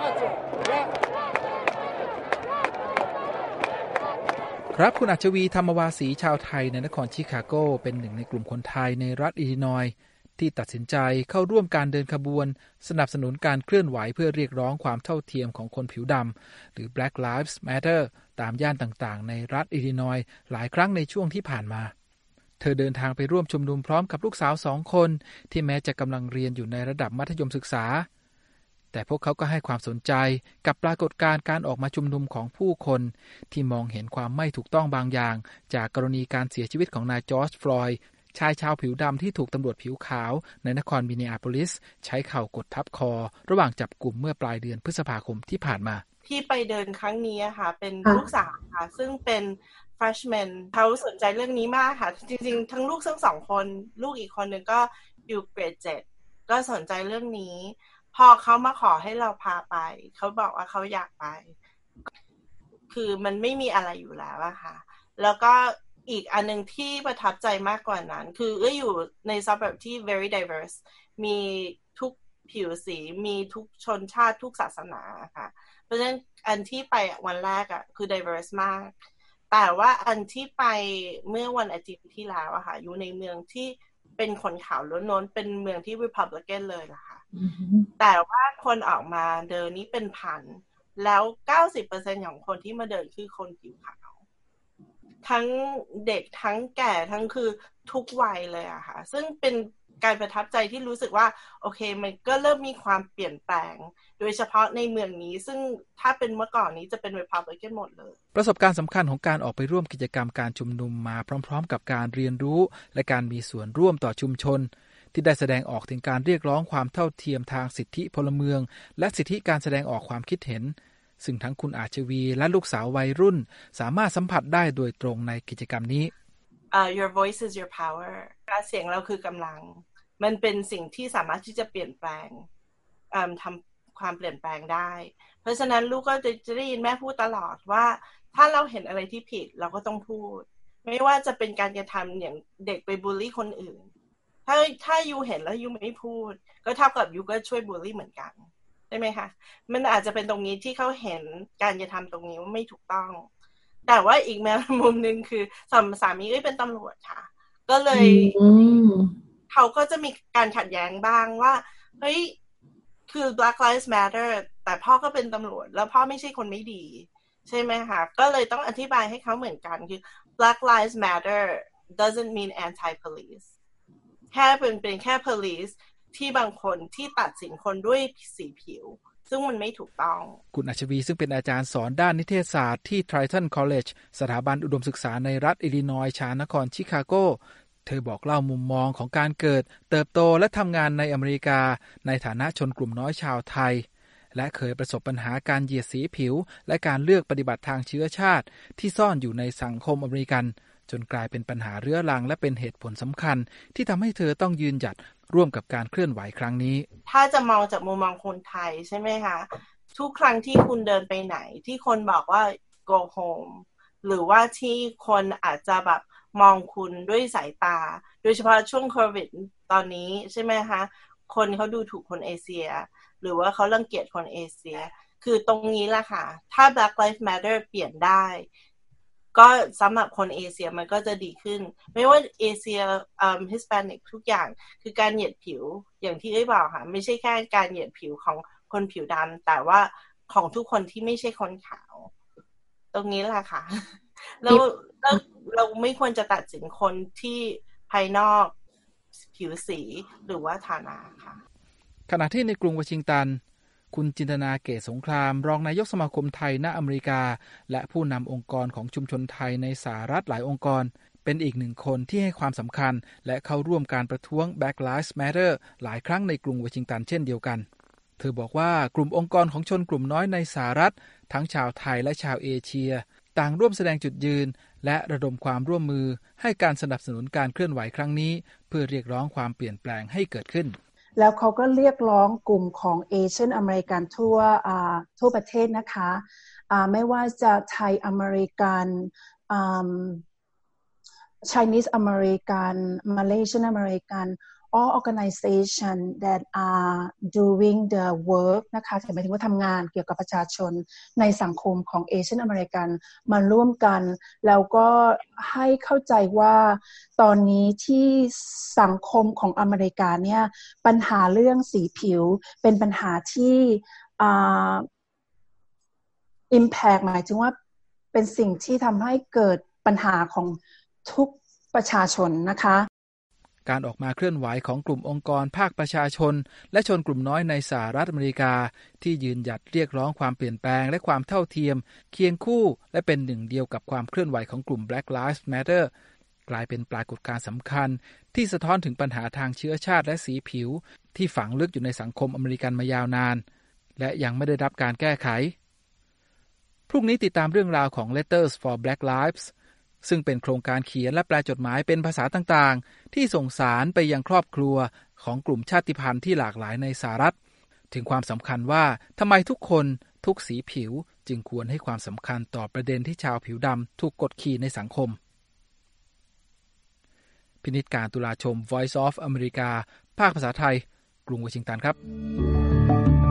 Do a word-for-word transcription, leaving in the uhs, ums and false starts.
ครับคุณอัจฉวีธรรมวาสีชาวไทยในนครชิคาโกเป็นหนึ่งในกลุ่มคนไทยในรัฐอิลลินอยส์ที่ตัดสินใจเข้าร่วมการเดินขบวนสนับสนุนการเคลื่อนไหวเพื่อเรียกร้องความเท่าเทียมของคนผิวดำหรือ Black Lives Matter ตามย่านต่างๆในรัฐอิลลินอยส์หลายครั้งในช่วงที่ผ่านมาเธอเดินทางไปร่วมชุมนุมพร้อมกับลูกสาวสองคนที่แม้จะกำลังเรียนอยู่ในระดับมัธยมศึกษาแต่พวกเขาก็ให้ความสนใจกับปรากฏการณ์การออกมาชุมนุมของผู้คนที่มองเห็นความไม่ถูกต้องบางอย่างจากกรณีการเสียชีวิตของนายจอร์จฟลอยด์ชายชาวผิวดำที่ถูกตำรวจผิวขาวในนครมินนีอาโพลิสใช้เข่ากดทับคอระหว่างจับกลุ่มเมื่อปลายเดือนพฤษภาคมที่ผ่านมาที่ไปเดินครั้งนี้ค่ะเป็นลูกสาวค่ะซึ่งเป็น freshman เขาสนใจเรื่องนี้มากค่ะจริงๆทั้งลูกทั้งสองคนลูกอีกคนนึงก็อยู่เกรดเจ็ดก็สนใจเรื่องนี้พอเขามาขอให้เราพาไปเขาบอกว่าเขาอยากไปคือมันไม่มีอะไรอยู่แล้วอะค่ะแล้วก็อีกอันนึงที่ประทับใจมากกว่านั้นคือเอ้ยอยู่ในซับแบบที่ very diverse มีทุกผิวสีมีทุกชนชาติทุกศาสนาค่ะเพราะฉะนั้นอันที่ไปวันแรกอะคือ diverse มากแต่ว่าอันที่ไปเมื่อวันอาทิตย์ที่แล้วอะค่ะอยู่ในเมืองที่เป็นคนขาวล้วนๆเป็นเมืองที่ Republican เลยล่ะค่ะ mm-hmm. แต่ว่าคนออกมาเดินนี้เป็นพันแล้ว เก้าสิบเปอร์เซ็นต์ ของคนที่มาเดินคือคนผิวขาวทั้งเด็กทั้งแก่ทั้งคือทุกวัยเลยอะค่ะซึ่งเป็นการประทับใจที่รู้สึกว่าโอเคมันก็เริ่มมีความเปลี่ยนแปลงโดยเฉพาะในเมืองนี้ซึ่งถ้าเป็นเมื่อก่อนนี้จะเป็น Republican หมดเลยประสบการณ์สำคัญของการออกไปร่วมกิจกรรมการชุมนุมมาพร้อมๆกับการเรียนรู้และการมีส่วนร่วมต่อชุมชนที่ได้แสดงออกถึงการเรียกร้องความเท่าเทียมทางสิทธิพลเมืองและสิทธิการแสดงออกความคิดเห็นซึ่งทั้งคุณอาชวีและลูกสาววัยรุ่นสามารถสัมผัสได้โดยตรงในกิจกรรมนี้ uh, Your voice is your power การเสียงเราคือกำลังมันเป็นสิ่งที่สามารถที่จะเปลี่ยนแปลงทำความเปลี่ยนแปลงได้เพราะฉะนั้นลูกก็จะได้ยินแม่พูดตลอดว่าถ้าเราเห็นอะไรที่ผิดเราก็ต้องพูดไม่ว่าจะเป็นการกระทำอย่างเด็กไปบูลลี่คนอื่นถ้าถ้ายูเห็นแล้วยูไม่พูดก็เท่ากับยูก็ช่วยบูลลี่เหมือนกันได้ไหมคะมันอาจจะเป็นตรงนี้ที่เขาเห็นการกระทำตรงนี้ว่าไม่ถูกต้องแต่ว่าอีกแง่มุมนึงคือสามีก็เป็นตำรวจค่ะก็เลยเขาก็จะมีการขัดแย้งบ้างว่าเฮ้ยคือ Black Lives Matter แต่พ่อก็เป็นตำรวจแล้วพ่อไม่ใช่คนไม่ดีใช่ไหมคะก็เลยต้องอธิบายให้เขาเหมือนกันคือ Black Lives Matter doesn't mean anti-police แค่เป็นเป็นแค่ police ที่บางคนที่ตัดสินคนด้วยสีผิวซึ่งมันไม่ถูกต้องคุณอัชวีซึ่งเป็นอาจารย์สอนด้านนิเทศศาสตร์ที่ Triton College สถาบันอุดมศึกษาในรัฐอิลลินอยส์ชานครชิคาโกเธอบอกเล่ามุมมองของการเกิดเติบโตและทำงานในอเมริกาในฐานะชนกลุ่มน้อยชาวไทยและเคยประสบปัญหาการเหยียดสีผิวและการเลือกปฏิบัติทางเชื้อชาติที่ซ่อนอยู่ในสังคมอเมริกันจนกลายเป็นปัญหาเรื้อรังและเป็นเหตุผลสำคัญที่ทำให้เธอต้องยืนหยัดร่วมกับการเคลื่อนไหวครั้งนี้ถ้าจะมองจากมุมมองคนไทยใช่ไหมคะทุกครั้งที่คุณเดินไปไหนที่คนบอกว่า go home หรือว่าที่คนอาจจะแบบมองคุณด้วยสายตาโดยเฉพาะช่วงโควิดตอนนี้ใช่ไหมคะคนเขาดูถูกคนเอเชียหรือว่าเขารังเกียจคนเอเชียคือตรงนี้แหละค่ะถ้า Black Lives Matter เปลี่ยนได้ก็สำหรับคนเอเชียมันก็จะดีขึ้นไม่ว่าเอเชียอ่า Hispanic ทุกอย่างคือการเหยียดผิวอย่างที่เอ้ยบอกค่ะไม่ใช่แค่การเหยียดผิวของคนผิวดำแต่ว่าของทุกคนที่ไม่ใช่คนขาวตรงนี้แหละค่ะเราเราเราไม่ควรจะตัดสินคนที่ภายนอกผิวสีหรือว่าฐานะค่ะขณะที่ในกรุงวอชิงตันคุณจินตนาเกษสงครามรองนายกสมาคมไทยณอเมริกาและผู้นำองค์กรของชุมชนไทยในสหรัฐหลายองค์กรเป็นอีกหนึ่งคนที่ให้ความสำคัญและเข้าร่วมการประท้วง Black Lives Matter หลายครั้งในกรุงวอชิงตันเช่นเดียวกันเธอบอกว่ากลุ่มองค์กรของชนกลุ่มน้อยในสหรัฐทั้งชาวไทยและชาวเอเชียต่างร่วมแสดงจุดยืนและระดมความร่วมมือให้การสนับสนุนการเคลื่อนไหวครั้งนี้เพื่อเรียกร้องความเปลี่ยนแปลงให้เกิดขึ้นแล้วเขาก็เรียกร้องกลุ่มของเอเชียนอเมริกันทั่วทั่วประเทศนะคะไม่ว่าจะไทยอเมริกัน Chinese อเมริกัน Malaysian อเมริกัน all organization that are doing the work นะคะหมายถึงว่าทำงานเกี่ยวกับประชาชนในสังคมของเอเชียนอเมริกันมาร่วมกันแล้วก็ให้เข้าใจว่าตอนนี้ที่สังคมของอเมริกาเนี่ยปัญหาเรื่องสีผิวเป็นปัญหาที่อ่า impact หมายถึงว่าเป็นสิ่งที่ทำให้เกิดปัญหาของทุกประชาชนนะคะการออกมาเคลื่อนไหวของกลุ่มองค์กรภาคประชาชนและชนกลุ่มน้อยในสหรัฐอเมริกาที่ยืนหยัดเรียกร้องความเปลี่ยนแปลงและความเท่าเทียมเคียงคู่และเป็นหนึ่งเดียวกับความเคลื่อนไหวของกลุ่ม Black Lives Matter กลายเป็นปรากฏการณ์สำคัญที่สะท้อนถึงปัญหาทางเชื้อชาติและสีผิวที่ฝังลึกอยู่ในสังคมอเมริกันมายาวนานและยังไม่ได้รับการแก้ไขพรุ่งนี้ติดตามเรื่องราวของ Letters for Black Livesซึ่งเป็นโครงการเขียนและแปลจดหมายเป็นภาษาต่างๆที่ส่งสารไปยังครอบครัวของกลุ่มชาติพันธุ์ที่หลากหลายในสหรัฐถึงความสำคัญว่าทำไมทุกคนทุกสีผิวจึงควรให้ความสำคัญต่อประเด็นที่ชาวผิวดำถูกกดขี่ในสังคมพินิจการตุลาชม Voice of America ภาคภาษาไทยกรุงวอชิงตันครับ